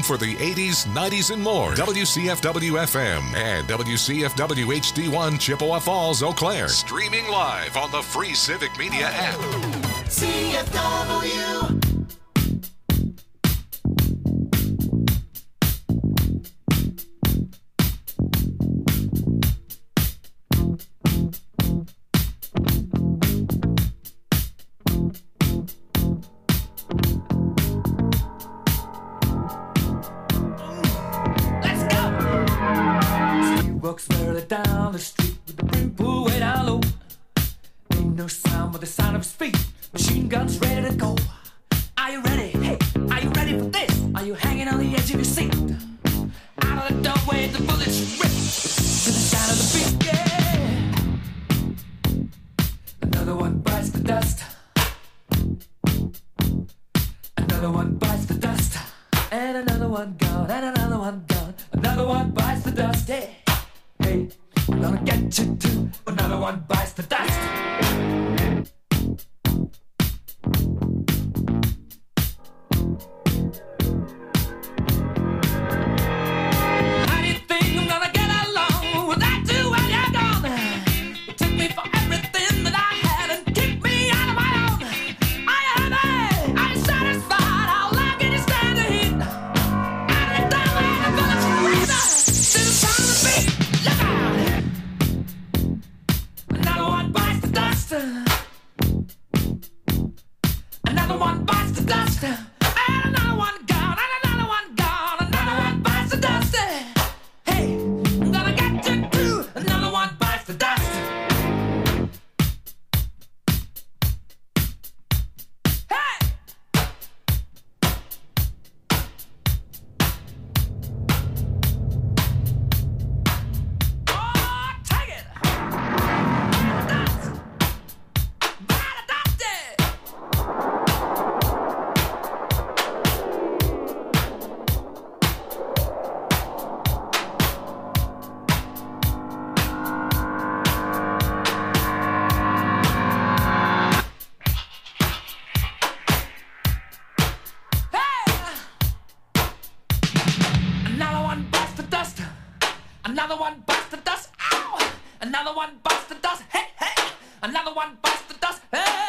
for the 80s, 90s, and more. WCFW-FM and WCFW-HD1 Chippewa Falls, Eau Claire. Streaming live on the free Civic Media app. CFW. Walks merrily down the street with the brim pulled way down low. Ain't no sound but the sound of his feet. Machine guns ready to go. Are you ready? Hey, are you ready for this? Are you hanging on the edge of your seat? Out of the doorway, the bullets rip to the sound of the beat. Yeah. Another one bites the dust. Another one bites the dust. And another one gone. And another one gone. Another one bites the dust. Yeah. Hey, I'm gonna get you too. Another one bites the dust. How do you think I'm gonna get along without you when you're gone? You took me for everything that I had and kicked me out of my own. Are you happy? Are you satisfied? How long can you stand the heat? Out of the doorway, the bullets rip to the sound of the beat. Look out! Another one bites the dust. Another one bites the dust. And another one gone. And another one gone. Another one bites the dust. Hey, I'm gonna get you too. Another one bites the dust. Hey! Oh, take it! Dust! By the dust! Hey! Another one bites the dust. Another one bites the dust. Ow! Another one bites the dust. Hey, hey! Another one bites the dust. Hey!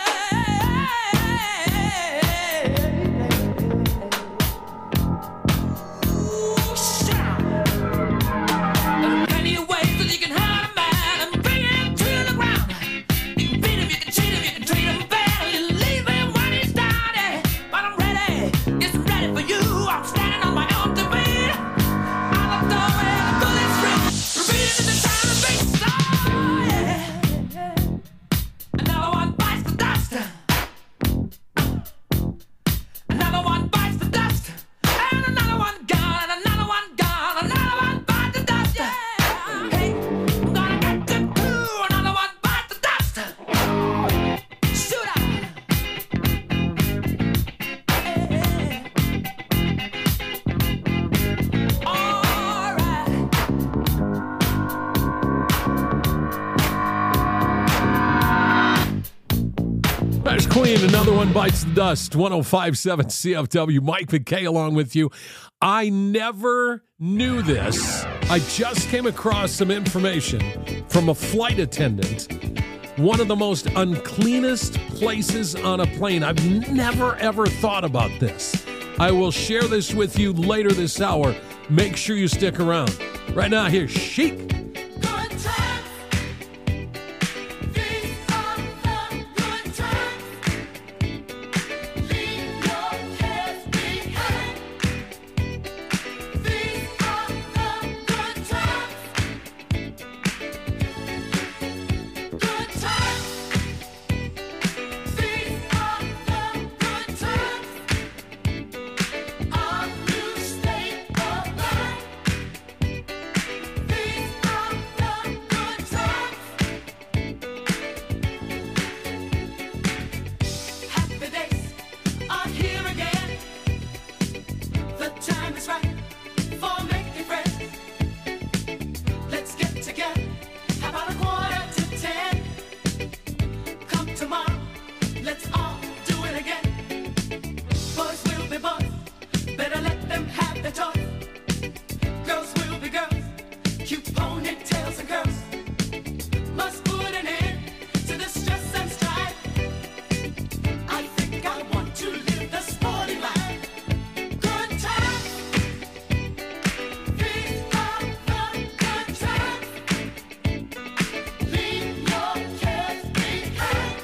Ooh, shout! There are plenty of ways that you can hurt a man and bring him to the ground. You can beat him, you can cheat him, you can treat him bad, or you leave him when he's down. Yeah. But I'm ready, yes, I'm ready for you. I'm standing on my own to beat. Out of the doorway, the bullets rip, repeating the sound of beats. Oh, yeah. Another one bites the dust. Another one bites the dust. And another one gone. And another one gone. Another one bites the dust. Yeah. Hey, I'm gonna get you too. Another one bites the dust. Shoot out. All right. That's Queen. Another one bites the dust. 105.7 CFW. Mike McKay along with you. I never knew this. I just came across some information from a flight attendant. One of the most uncleanest places on a plane. I've never, ever thought about this. I will share this with you later this hour. Make sure you stick around. Right now, here's Chic. Good times. These are the good times. Leave your cares behind. These are the good times. Good times. These are the good times. A new state of life. These are tails and curves. Must put an end to the stress and strife. I think I want to live the sporty life. Good times, these are the good times. Leave your cares behind.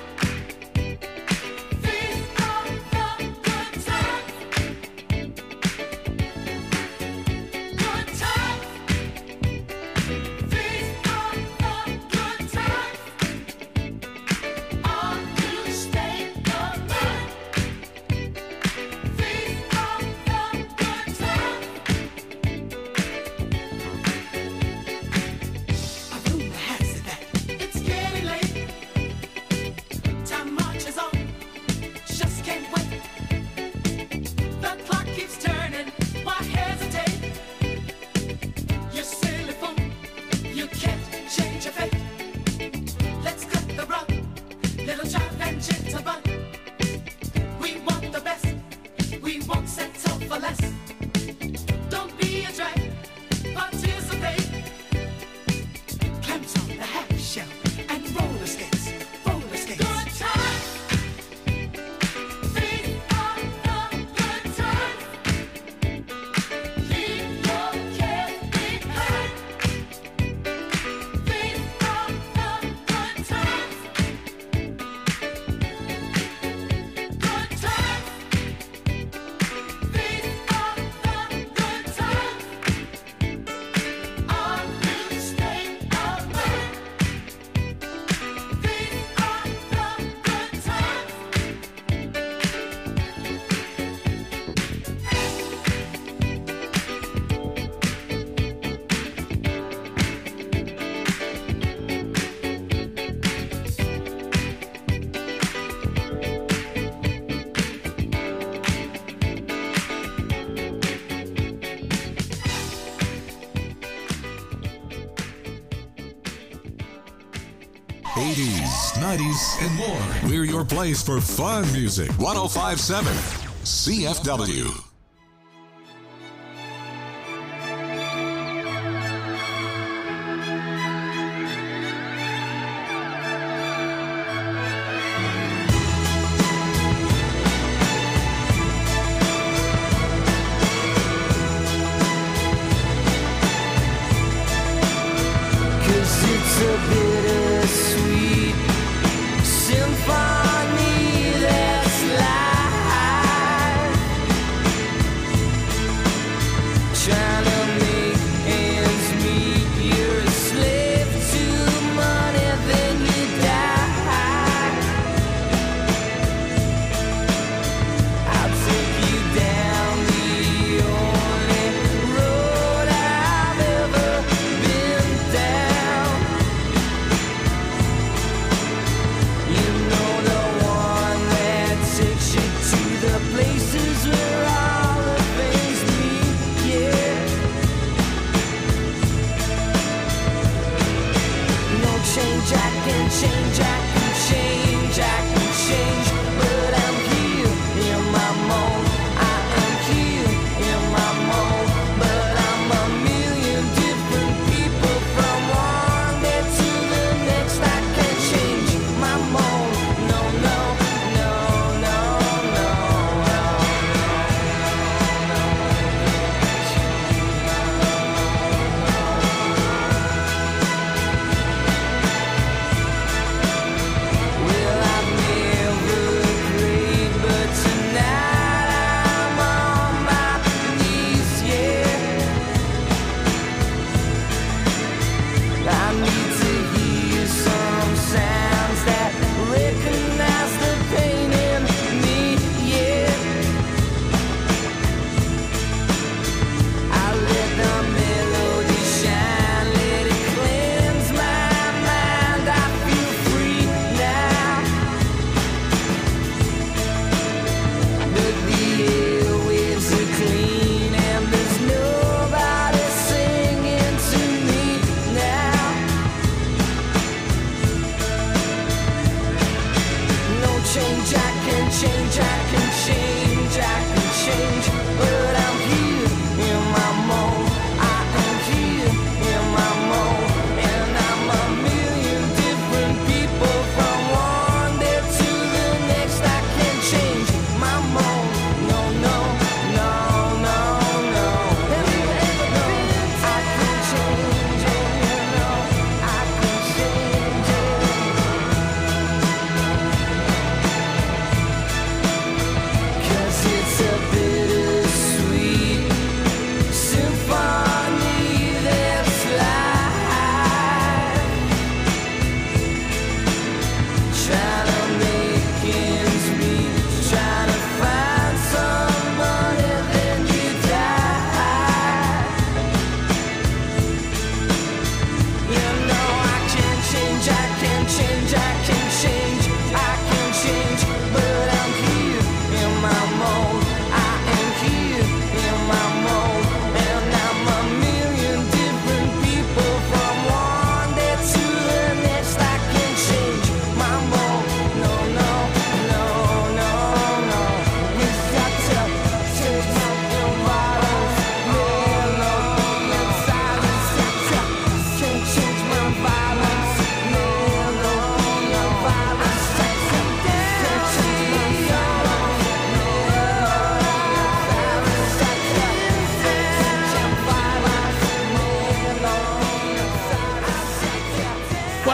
These are the good times. Good times. These are the good times. Are you staying alive? These are the good times. A rumor has it that it's getting late. Time marches on, just can't wait. The clock keeps turning, why hesitate? You silly fool, you can't change your fate. Let's cut the rug, little jive and jitterbug. We want the best, we won't settle for less. Don't be a drag, participate. Clams on the half shell and roller skates, roller skates. Good times, these are the good times. Leave your cares behind. These are the good times. Good times. These are the good times. Are you staying alive? These are the good times. '80s, '90s, and more. We're your place for fun music. 1057 CFW. Cause it's a bittersweet symphony that's life. Trying to make ends meet, you're a slave to money, then you die. I'll take you down the only road I've ever been down. You know, the one that takes you to the places where all the things meet, yeah. No change, I can change, I can change, I can change, but I'm here in my mold. I am here in my mold, but I'm a million different people from one day to the next. I can't change my mold. No, no, no, no, no, no.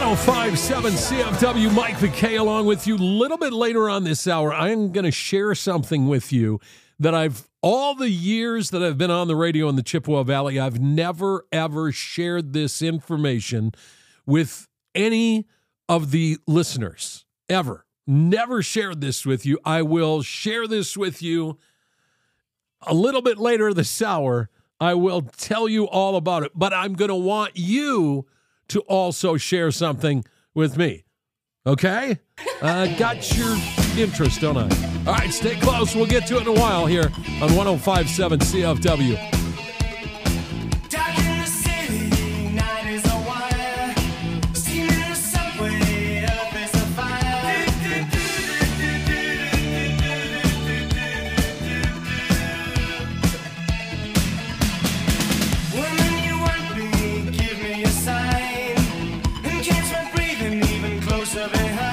1057 CFW, Mike McKay along with you. A little bit later on this hour, I am going to share something with you that all the years that I've been on the radio in the Chippewa Valley, I've never, ever shared this information with any of the listeners, ever. Never shared this with you. I will share this with you a little bit later this hour. I will tell you all about it, but I'm going to want you to also share something with me. Okay? Got your interest, don't I? All right, stay close. We'll get to it in a while here on 105.7 CFW. Dark in the city, night is a wire. Steam in the subway, earth is a fire. Woman, you want me, give me a sign. And catch my breathing even closer behind.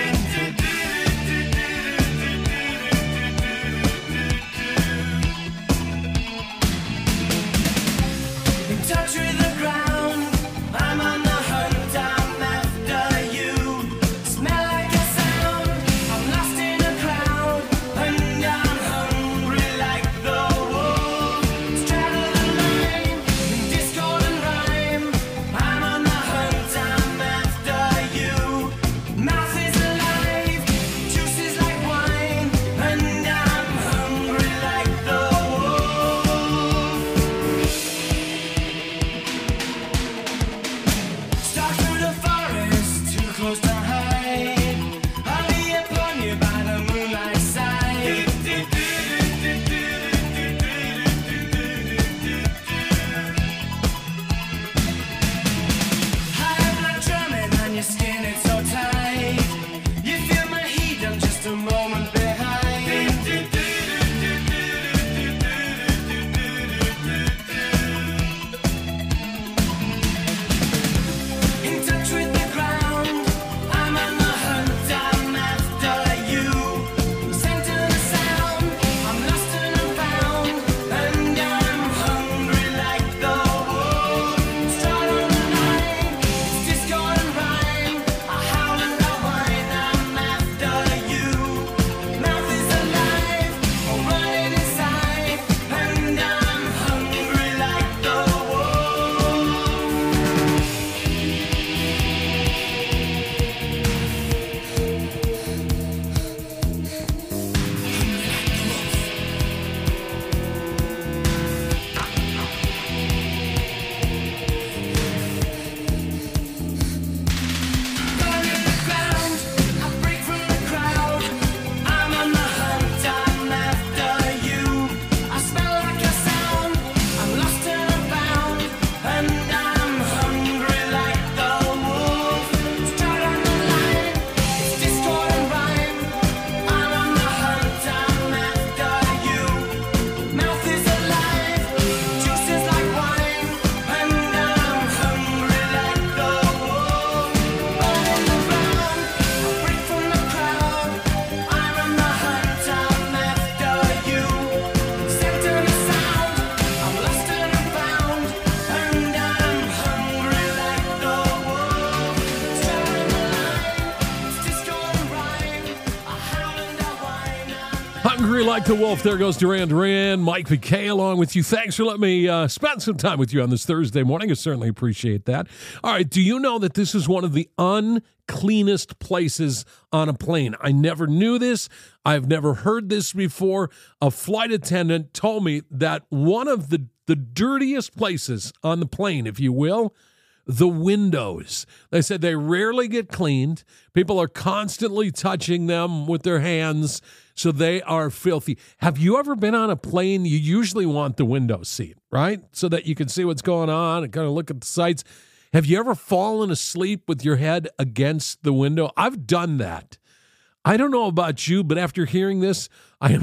Touch with the ground, I'm on the hunt, I'm after you. Smell like a sound, I'm lost in a crowd, and I'm hungry like the wolf. Straddle the line, discord and rhyme. I'm on the hunt, I'm after you. Mouth is alive, juice is like wine, and I'm hungry like the wolf. Stalk through the forest, too close to hide. I'll be upon you by the moonlight side. High blood drumming on your skin, it's so tight. You feel my heat, I'm just a moment behind. In touch with the ground, I'm on the hunt, I'm after you. Center the sound, I'm lost and I'm found, and I'm hungry like the wolf. Stride on the line, it's discord and rhyme. I howl and I whine, I'm after you. Mouth is alive, I'm running inside, and I'm hungry like the wolf. Running the ground, I break from the crowd. I'm on the hunt, I'm after you. I smell like a sound, I'm lost and I'm found, and I'm hungry like the wolf. Stride on the line, it's discord and rhyme. I'm on the hunt, I'm after you. Mouth is alive, juice is like wine, and I'm hungry like the wolf. Running the ground, I break from the crowd. I'm on the hunt, I'm after you. Center the sound, I'm lost and I'm found, and I'm hungry like the wolf. Straddling the line, it's discord and rhyme. I howl and I whine, Hungry like the wolf. There goes Duran Duran. Mike McKay along with you. Thanks for letting me spend some time with you on this Thursday morning. I certainly appreciate that. All right. Do you know that this is one of the uncleanest places on a plane? I never knew this. I've never heard this before. A flight attendant told me that one of the dirtiest places on the plane, if you will, the windows. They said they rarely get cleaned. People are constantly touching them with their hands, so they are filthy. Have you ever been on a plane? You usually want the window seat, right? So that you can see what's going on and kind of look at the sights. Have you ever fallen asleep with your head against the window? I've done that. I don't know about you, but after hearing this, I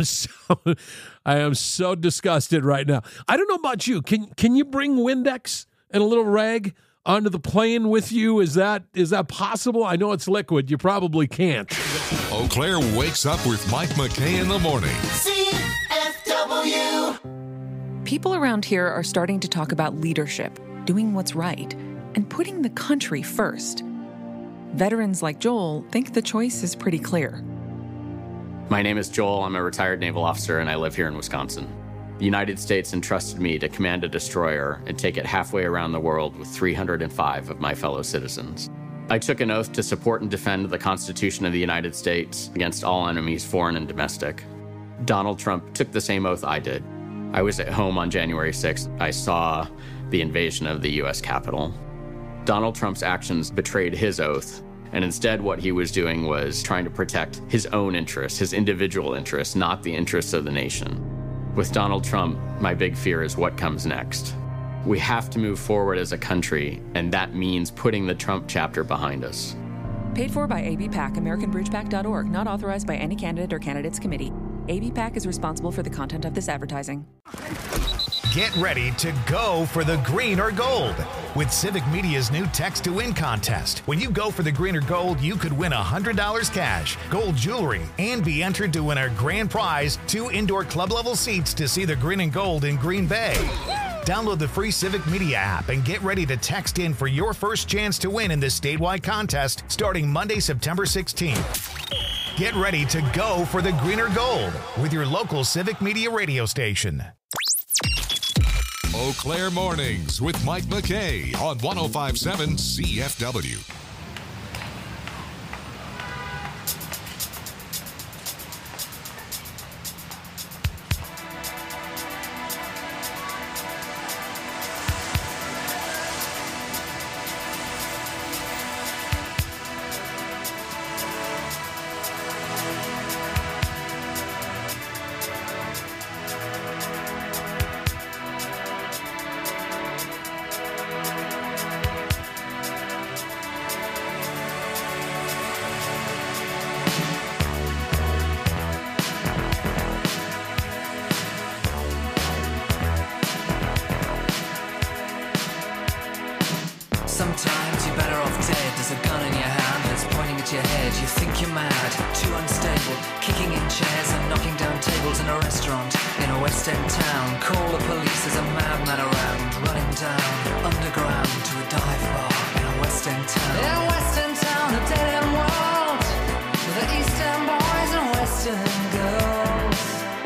am so disgusted right now. I don't know about you. Can you bring Windex and a little rag onto the plane with you? Is that possible? I know it's liquid. You probably can't. Eau Claire wakes up with Mike McKay in the morning. CFW. People around here are starting to talk about leadership, doing what's right, and putting the country first. veterans like Joel think the choice is pretty clear. My name is Joel. I'm a retired naval officer, and I live here in Wisconsin. The United States entrusted me to command a destroyer and take it halfway around the world with 305 of my fellow citizens. I took an oath to support and defend the Constitution of the United States against all enemies, foreign and domestic. Donald Trump took the same oath I did. I was at home on January 6th. I saw the invasion of the U.S. Capitol. Donald Trump's actions betrayed his oath, and instead what he was doing was trying to protect his own interests, his individual interests, not the interests of the nation. With Donald Trump, my big fear is what comes next. We have to move forward as a country, and that means putting the Trump chapter behind us. Paid for by ABPAC, AmericanBridgePAC.org, not authorized by any candidate or candidates committee. ABPAC is responsible for the content of this advertising. Get ready to go for the green or gold with Civic Media's new Text to Win contest. When you go for the green or gold, you could win $100 cash, gold jewelry, and be entered to win our grand prize, 2 indoor club level seats to see the green and gold in Green Bay. Download the free Civic Media app and get ready to text in for your first chance to win in this statewide contest starting Monday, September 16th. Get ready to go for the green or gold with your local Civic Media radio station. Eau Claire Mornings with Mike McKay on 105.7 CFW. Sometimes you're better off dead. There's a gun in your hand that's pointing at your head. You think you're mad, too unstable, kicking in chairs and knocking down tables in a restaurant in a West End town. Call the police, there's a madman around, running down underground to a dive bar in a West End town. In a West End town, a dead end world, with the East End boys and West End girls.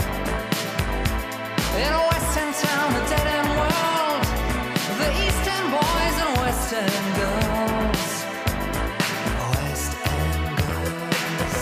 In a West End town, a dead end world, with the East End boys and West End girls. West End girls.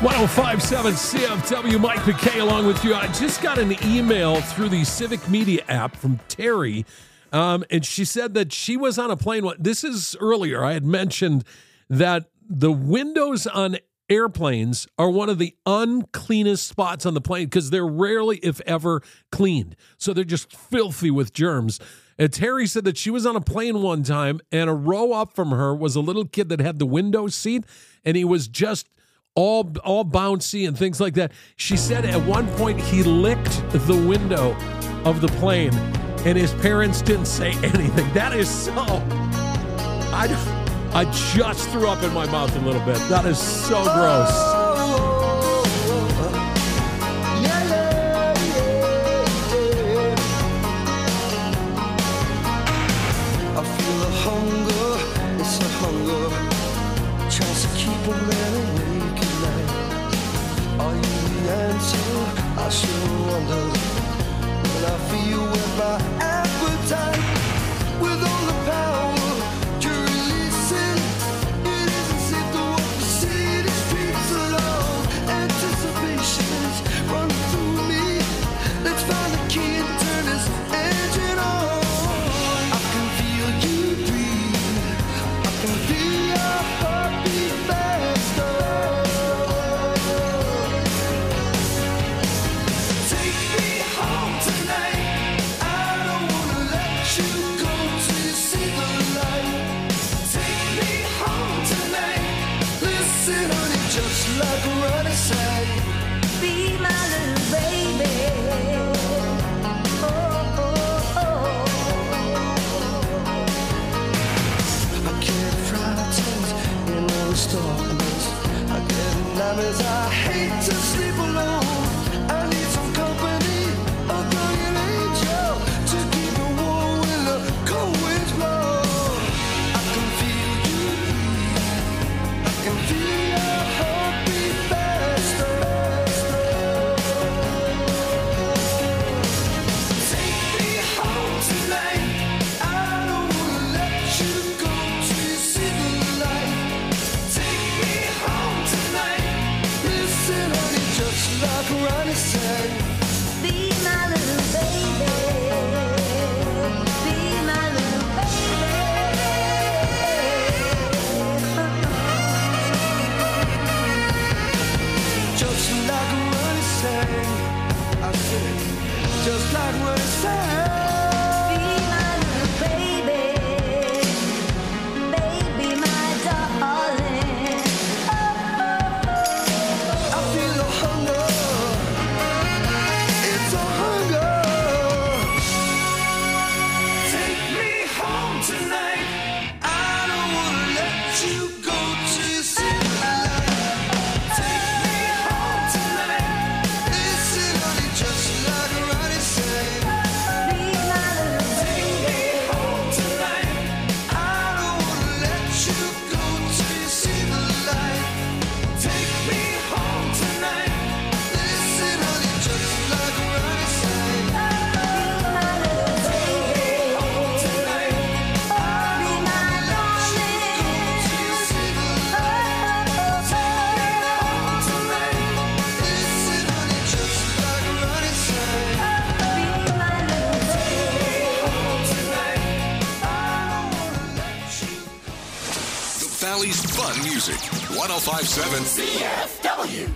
1057 CFW, Mike McKay along with you. I just got an email through the Civic Media app from Terry, and she said that she was on a plane. This is earlier. I had mentioned that the windows on airplanes are one of the uncleanest spots on the plane because they're rarely, if ever, cleaned. So they're just filthy with germs. And Terry said that she was on a plane one time, and a row up from her was a little kid that had the window seat, and he was just all bouncy and things like that. She said at one point he licked the window of the plane, and his parents didn't say anything. That is so... I just threw up in my mouth a little bit. That is so gross. I feel the hunger, it's a hunger, tries to keep a man awake at night. Are you the answer? I sure wonder. When I feel with my appetite, with all the power you're releasing, it isn't safe to walk the city streets alone. Anticipation's running through me. Let's find the key and turn this engine on. I can feel you breathe. I can feel your heartbeat faster. Take me home tonight. I don't wanna let you go till you see the light. Take me home tonight. Listen, honey, just like a running sight. Be my little baby. I get frightened in all this darkness. I get nightmares. I hate to sleep alone. I need some company, a guardian angel to keep me warm when the cold winds blow. I can feel you breathe. I can feel your heartbeat faster. Take me home tonight. I don't wanna let you go till you see the light. Take me home tonight. Listen, honey, just like Ronnie said. Be my little baby. Be my little baby. Just like Ronnie said. I said, just like Ronnie said. Be my little baby. Baby, my darling. I feel the hunger. It's a hunger. Take me home tonight. I don't wanna let you go till you see the light. Take me home tonight. Listen, honey, just like Ronnie said. Be my little baby. Take me home tonight. I don't wanna let you go till you see the light. Take me home tonight. Listen, honey, just like Ronnie said. Be my little baby. Home tonight. I don't wanna let you go till you see the light. Take me home tonight. Listen, honey, just like Ronnie said. Be my little baby. Home tonight. I don't wanna let you go. The Valley's fun music. 1057 CFW.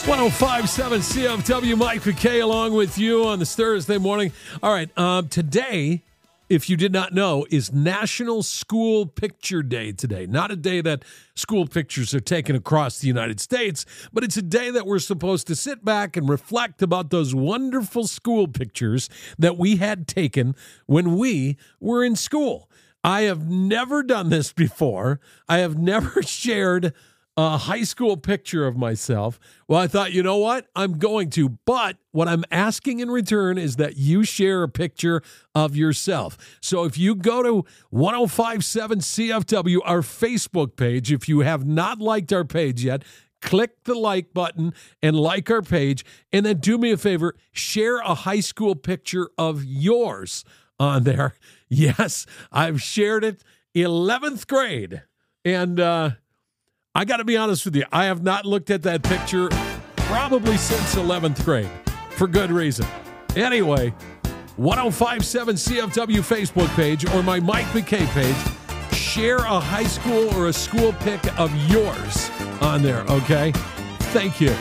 1057 CFW, Mike McKay along with you on this Thursday morning. All right, today, if you did not know, is National School Picture Day today. Not a day that school pictures are taken across the United States, but it's a day that we're supposed to sit back and reflect about those wonderful school pictures that we had taken when we were in school. I have never done this before. I have never shared a high school picture of myself. Well, I thought, you know what? I'm going to. But what I'm asking in return is that you share a picture of yourself. So if you go to 1057 CFW, our Facebook page, if you have not liked our page yet, click the like button and like our page. And then do me a favor, share a high school picture of yours on there. Yes, I've shared it 11th grade. And, I got to be honest with you. I have not looked at that picture probably since 11th grade for good reason. Anyway, 1057 CFW Facebook page or my Mike McKay page. Share a high school or a school pic of yours on there, okay? Thank you.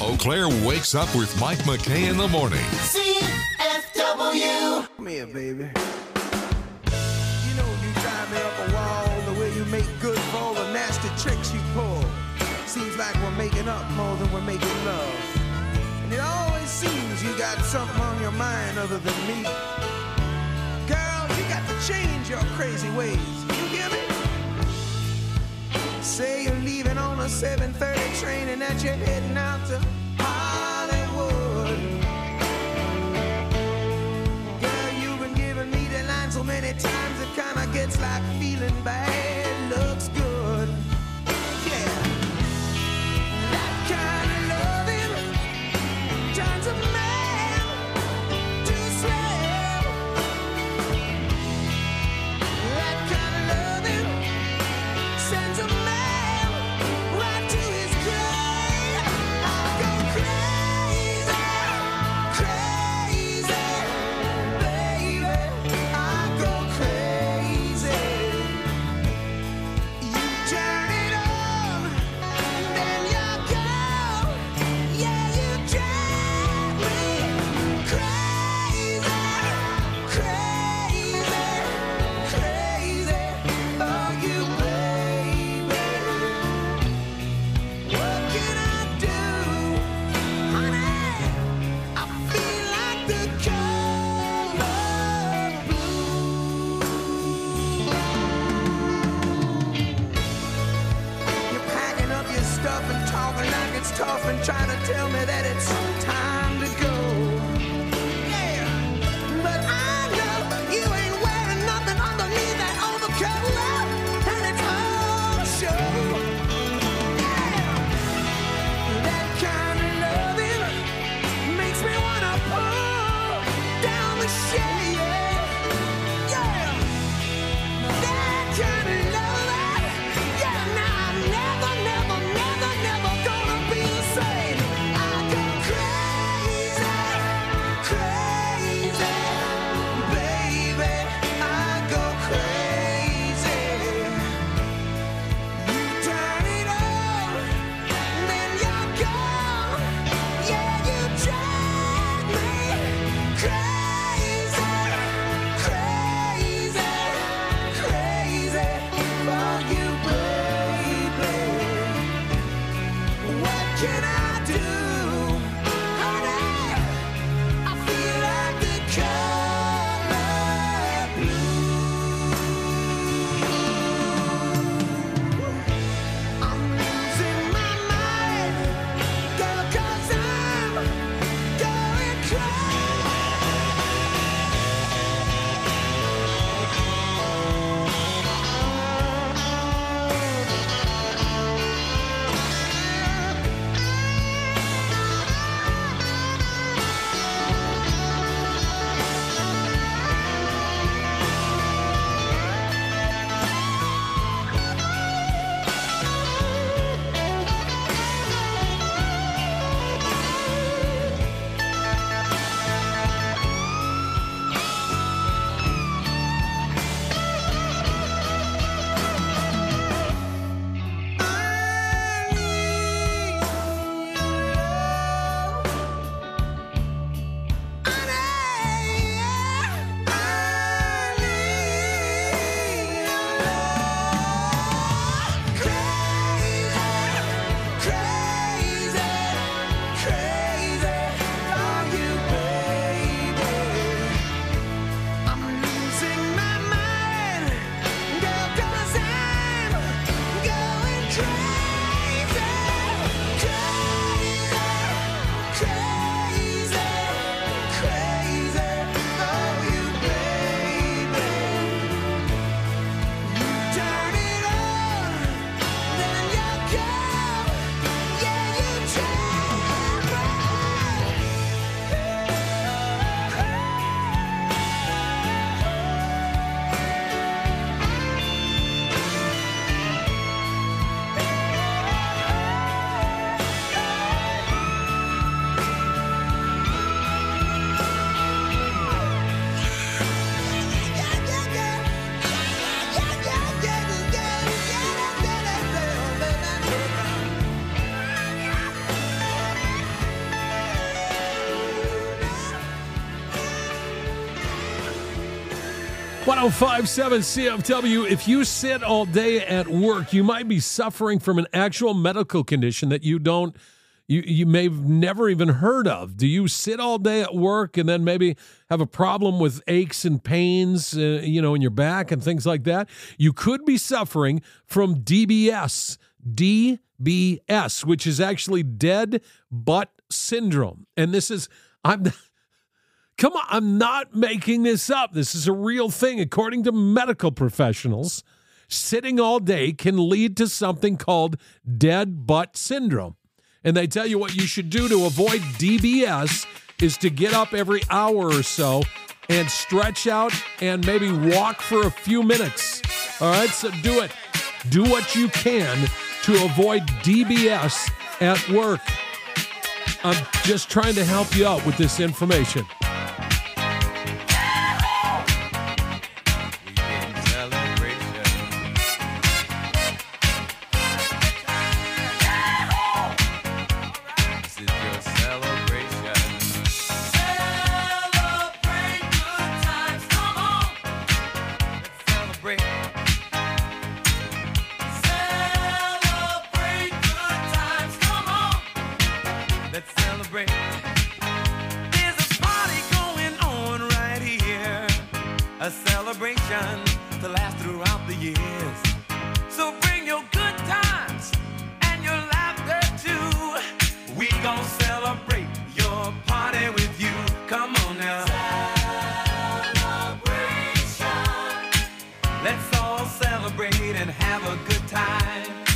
Eau Claire wakes up with Mike McKay in the morning. CFW. Come here, baby. You know you drive me up a wall the way you make good for all the nasty tricks you pull. Seems like we're making up more than we're making love. And it always seems you got something on your mind other than me. Girl, you got to change your crazy ways. You hear me? Say you're leaving on a 7:30 train and that you're heading out to Hollywood. Girl, you've been giving me the line so many times it kinda gets like feeling bad looks good. Yeah. That kind of loving turns a man to slave. That kind of loving sends a man right to his grave. I go crazy, crazy, baby. I go crazy. You turn it on, then you go. Yeah, you drive me crazy, crazy, crazy for you, baby. What can I do, honey? I feel like the color blue. You're packing up your stuff and talking like it's tough and trying to tell me that it's time to go. Yeah, but I know you ain't wearing nothing underneath that overcoat, and it's all show. Yeah, that kind of loving makes me wanna pull down the shade. Yeah, that kind of loving. Yeah, now I'm never, never, never, never gonna be the same. I go crazy, crazy, baby. I go crazy. You turn it on, then you're gone. Yeah, you drive me crazy, crazy, crazy for you, baby. What can I do, honey? I feel like the color blue. I'm losing my mind, girl, 'cause I'm going crazy. 1057 CFW. If you sit all day at work, you might be suffering from an actual medical condition that you may have never even heard of. Do you sit all day at work and then maybe have a problem with aches and pains, in your back and things like that? You could be suffering from DBS, which is actually dead butt syndrome. And this is, come on, I'm not making this up. This is a real thing. According to medical professionals, sitting all day can lead to something called dead butt syndrome. And they tell you what you should do to avoid DBS is to get up every hour or so and stretch out and maybe walk for a few minutes. All right, so do it. Do what you can to avoid DBS at work. I'm just trying to help you out with this information. A celebration to last throughout the years. So bring your good times and your laughter too. We gon' celebrate your party with you. Come on now. Celebration. Let's all celebrate and have a good time.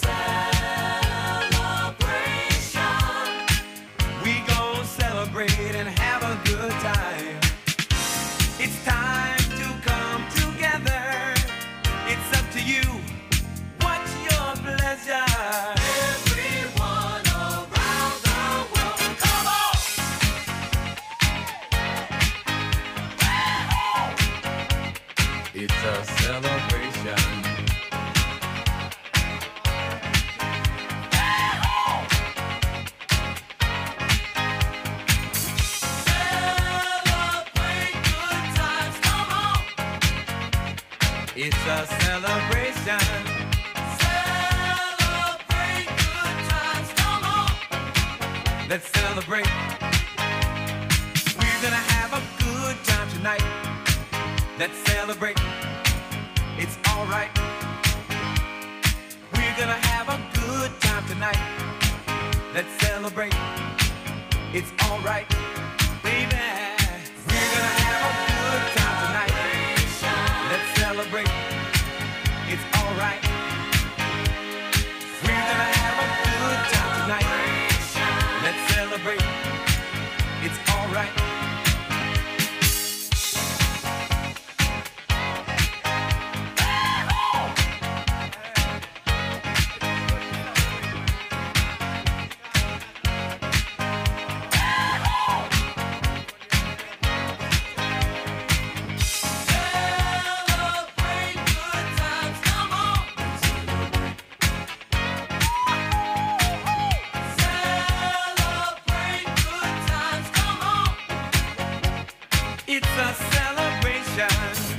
Celebration. We gon' celebrate and have a good time. It's time to come together. It's up to you. What's your pleasure? Everyone around the world, come on! It's a celebration. It's a celebration. Celebrate good times, come on. Let's celebrate. We're gonna have a good time tonight. Let's celebrate. It's alright. We're gonna have a good time tonight. Let's celebrate. It's alright, baby. We're gonna have a good time tonight. Let's celebrate. It's alright. We're gonna have a good time tonight. Let's celebrate. It's alright. It's a celebration.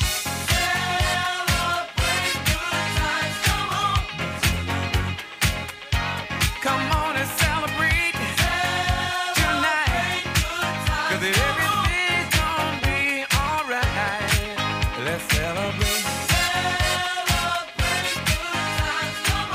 Celebrate good times, come on. Come on and celebrate tonight. 'Cause everything's gonna be alright. Let's celebrate. Celebrate good times, come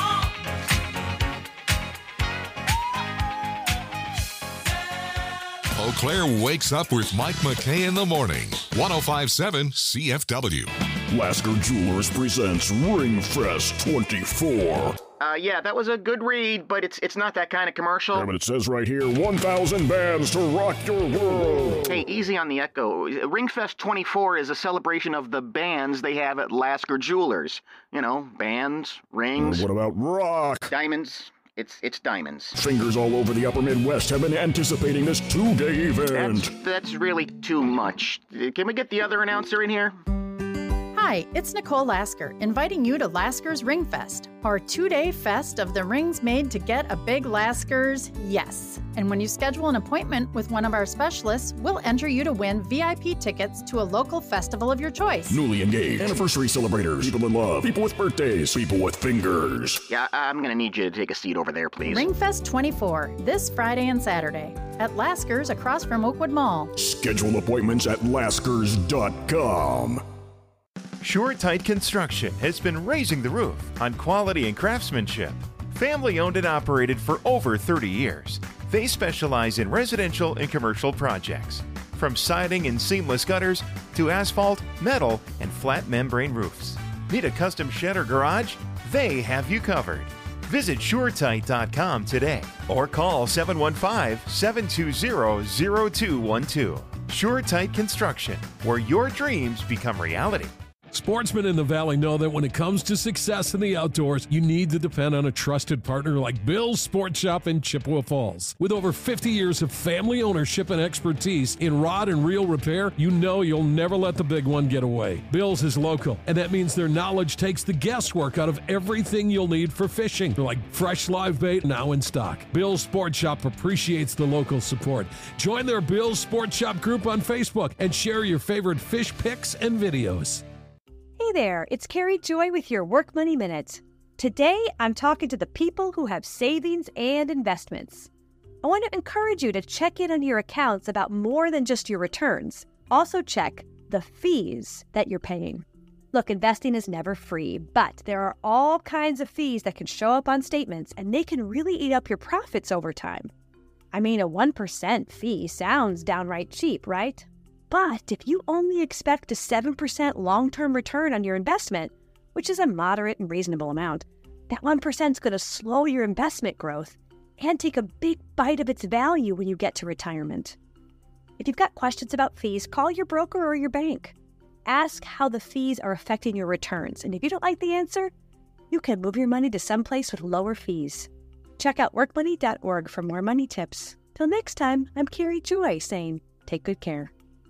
on. Eau Claire wakes up with Mike McKay in the morning. 1057 CFW. Lasker Jewelers presents Ring Fest 24. Yeah, that was a good read, but it's not that kind of commercial. Yeah, but it says right here, 1,000 bands to rock your world. Hey, easy on the echo. Ringfest 24 is a celebration of the bands they have at Lasker Jewelers. You know, bands, rings, What about rock? diamonds. It's diamonds. Fingers all over the upper Midwest have been anticipating this 2-day event. That's really too much. Can we get the other announcer in here? Hi, Hi, it's Nicole Lasker, inviting you to Lasker's Ring Fest, our 2-day fest of the rings made to get a big Lasker's yes. And when you schedule an appointment with one of our specialists, we'll enter you to win VIP tickets to a local festival of your choice. Newly engaged, anniversary celebrators, people in love, people with birthdays, people with fingers. Yeah, I'm going to need you to take a seat over there, please. Ring Fest 24, this Friday and Saturday, at Lasker's across from Oakwood Mall. Schedule appointments at laskers.com. SureTight Construction has been raising the roof on quality and craftsmanship. Family owned and operated for over 30 years. They specialize in residential and commercial projects, from siding and seamless gutters to asphalt, metal, and flat membrane roofs. Need a custom shed or garage? They have you covered. Visit SureTight.com today or call 715-720-0212. SureTight Construction, where your dreams become reality. Sportsmen in the Valley know that when it comes to success in the outdoors, you need to depend on a trusted partner like Bill's Sports Shop in Chippewa Falls. With over 50 years of family ownership and expertise in rod and reel repair, you know you'll never let the big one get away. Bill's is local, and that means their knowledge takes the guesswork out of everything you'll need for fishing, like fresh live bait now in stock. Bill's Sports Shop appreciates the local support. Join their Bill's Sports Shop group on Facebook and share your favorite fish pics and videos. Hey there, it's Carrie Joy with your Work Money Minute. Today, I'm talking to the people who have savings and investments. I want to encourage you to check in on your accounts about more than just your returns. Also check the fees that you're paying. Look, investing is never free, but there are all kinds of fees that can show up on statements, and they can really eat up your profits over time. I mean, a 1% fee sounds downright cheap, right? But if you only expect a 7% long-term return on your investment, which is a moderate and reasonable amount, that 1% is going to slow your investment growth and take a big bite of its value when you get to retirement. If you've got questions about fees, call your broker or your bank. Ask how the fees are affecting your returns, and if you don't like the answer, you can move your money to someplace with lower fees. Check out workmoney.org for more money tips. Till next time, I'm Carrie Joy saying, take good care.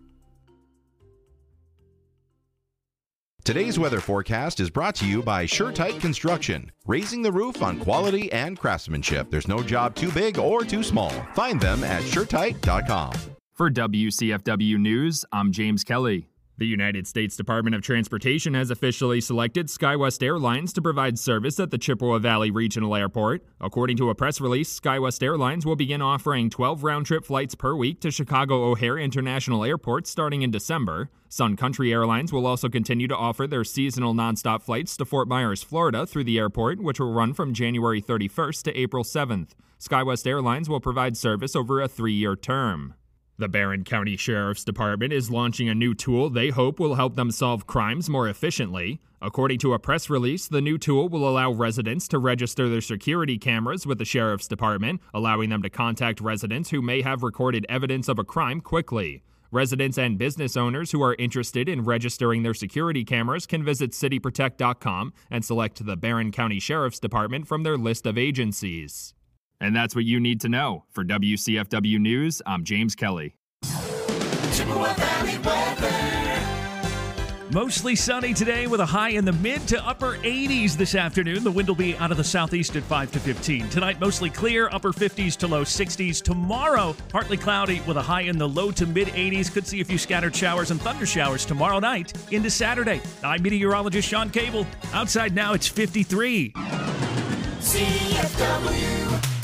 Today's weather forecast is brought to you by SureTight Construction, raising the roof on quality and craftsmanship. There's no job too big or too small. Find them at SureTight.com. For WCFW News, I'm James Kelly. The United States Department of Transportation has officially selected SkyWest Airlines to provide service at the Chippewa Valley Regional Airport. According to a press release, SkyWest Airlines will begin offering 12 round-trip flights per week to Chicago O'Hare International Airport starting in December. Sun Country Airlines will also continue to offer their seasonal nonstop flights to Fort Myers, Florida through the airport, which will run from January 31st to April 7th. SkyWest Airlines will provide service over a 3-year term. The Barron County Sheriff's Department is launching a new tool they hope will help them solve crimes more efficiently. According to a press release, the new tool will allow residents to register their security cameras with the Sheriff's Department, allowing them to contact residents who may have recorded evidence of a crime quickly. Residents and business owners who are interested in registering their security cameras can visit cityprotect.com and select the Barron County Sheriff's Department from their list of agencies. And that's what you need to know. For WCFW News, I'm James Kelly. Chippewa Valley weather. Mostly sunny today with a high in the mid to upper 80s this afternoon. The wind will be out of the southeast at 5 to 15. Tonight, mostly clear, upper 50s to low 60s. Tomorrow, partly cloudy with a high in the low to mid 80s. Could see a few scattered showers and thunder showers tomorrow night into Saturday. I'm meteorologist Sean Cable. Outside now, it's 53. CFW.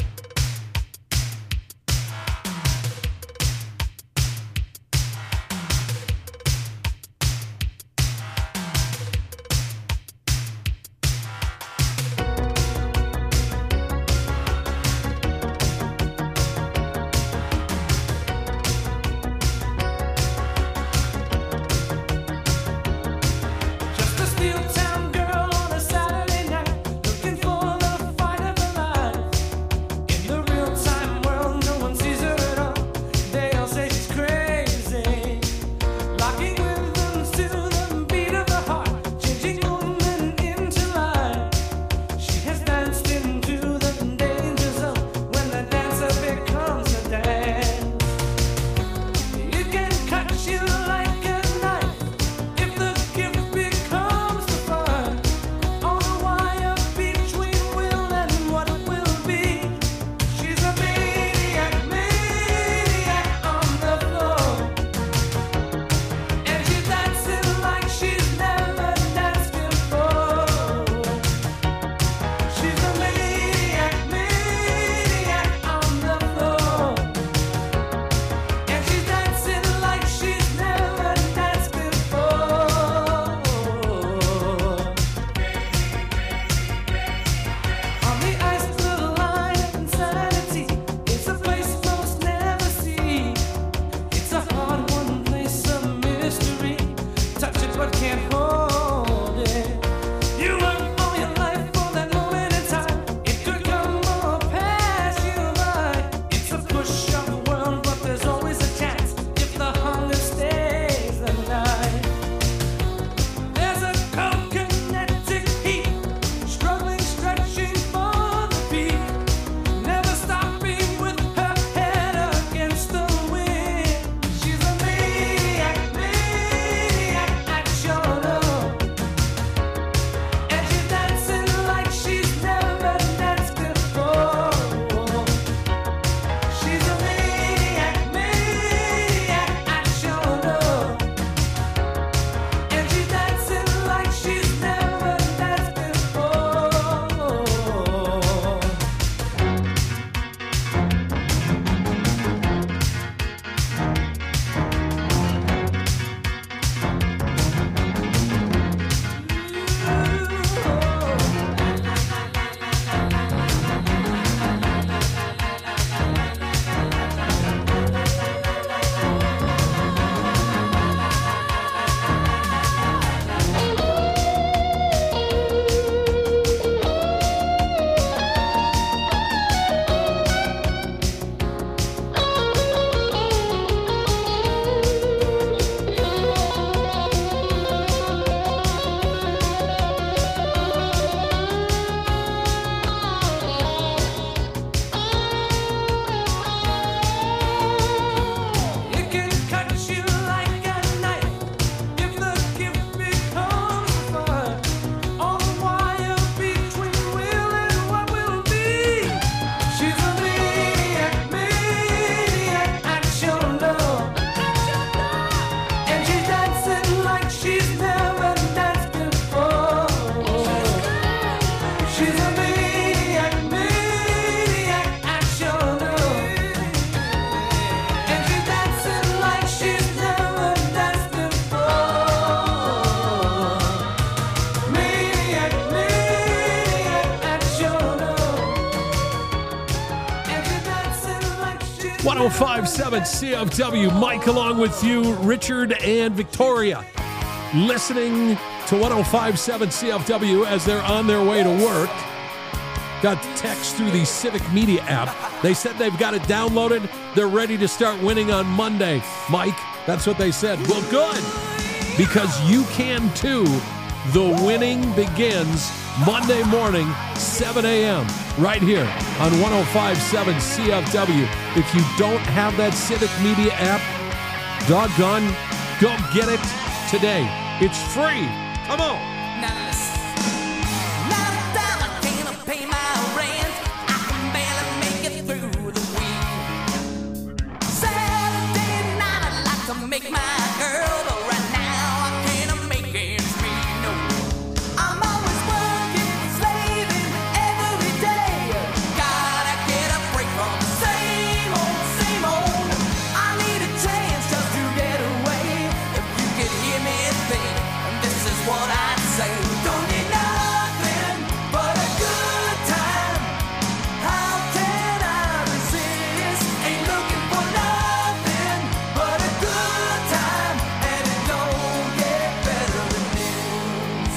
Just a steel town girl on a Saturday night, looking for the fight of her life. 105.7 CFW. Mike along with you, Richard and Victoria. Listening to 105.7 CFW as they're on their way to work. Got text through the Civic Media app. They said they've got it downloaded. They're ready to start winning on Monday. Mike, that's what they said. Well, good, because you can too. The winning begins Monday morning, 7 a.m., right here on 105.7 CFW. If you don't have that Civic Media app, doggone, go get it today. It's free. Come on. Now listen. Now that I can't pay my rent, I can barely make it through the week. Saturday night I'd like to make my girl, but right now I can't make ends meet. No, I'm always working, slaving every day. Gotta get a break from the same old, same old. I need a chance just to get away. If you could hear me think, this is what I'd say. Don't need nothing but a good time. How can I resist? Ain't looking for nothing but a good time, and it don't get better than this.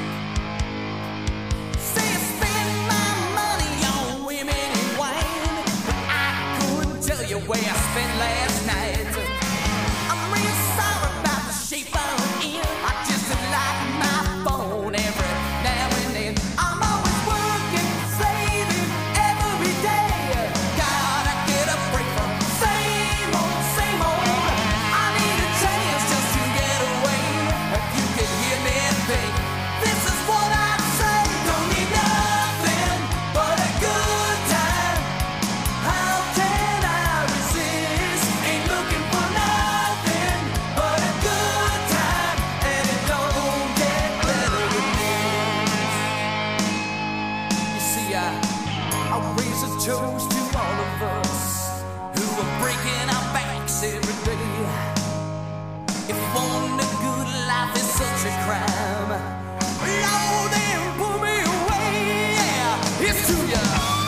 See, I spend my money on women and wine, but I couldn't tell you where I spent last night. I'm real sorry about the shape I'm in. I just like my phone every now and then. I'm always working, slaving every day. Gotta get a break from the same old, same old. I need a chance just to get away. If you could hear me think, this is what I'd say. Don't need nothing but a good time. How can I resist? Ain't looking for nothing but a good time, and it don't get better than this. You see, I raise a toast to all of us who are breaking our backs every day. If wanting a good life is such a crime, Lord, then pull me away. Yeah, it's to ya.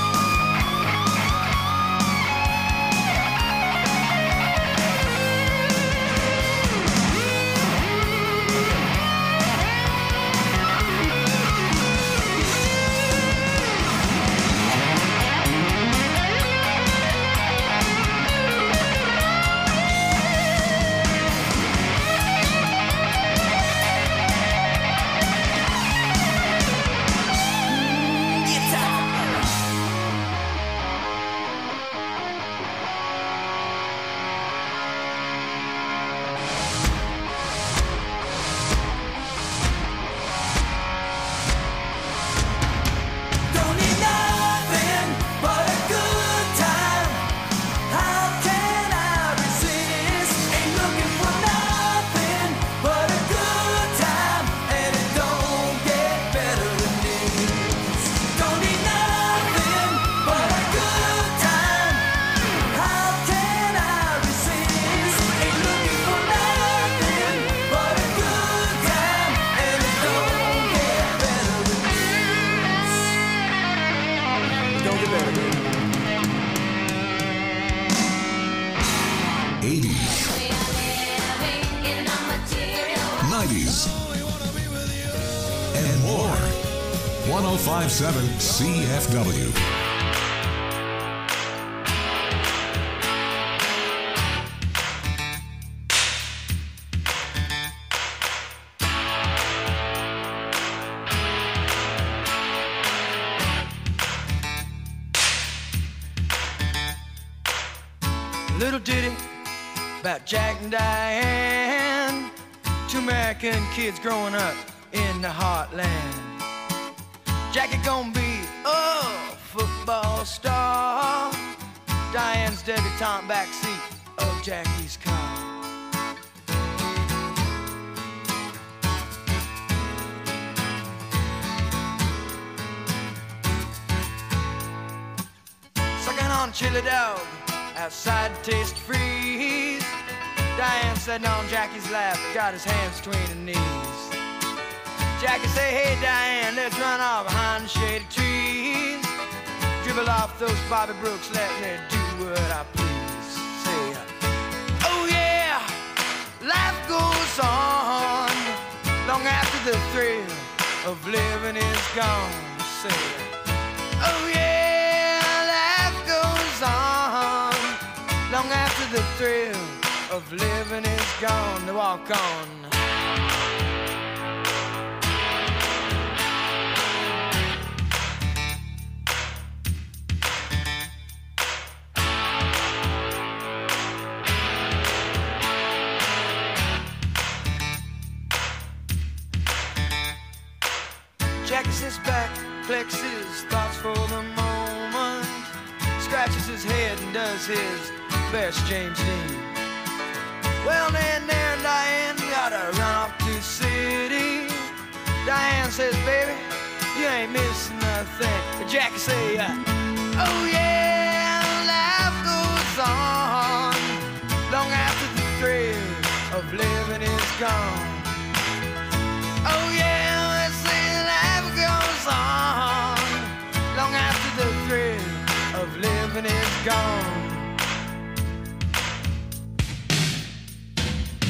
Don't need nothing but a good time. How can I resist? Ain't looking for nothing but a good time, and it don't get better than this. Don't need nothing but a good time. How can I resist? Ain't looking for nothing but a good time, and it don't get better than this. Don't get better, baby. 80s, 90s, and more. 105.7 CFW. Little ditty about Jack and Diane, two American kids growing up in the heartland. Jackie gonna be a football star, Diane's debutante backseat of Jackie's car. Sucking on chili dog outside Taste Freeze. Diane sitting on Jackie's lap, got his hands between her knees. Jackie say, hey Diane, let's run off behind the shady trees. Dribble off those Bobby Brooks, let me do what I please. of living is gone. Say, oh yeah, life goes on long after the thrill of living is gone. To walk on. Jackie sits back, collects his thoughts for the moment, scratches his head and does his best James Dean. Well, then there Diane gotta run off to the city. Diane says, baby, you ain't missing nothing. But Jackie say, oh yeah, life goes on long after the thrill of living is gone. Oh yeah, let's say life goes on long after the thrill of living is gone.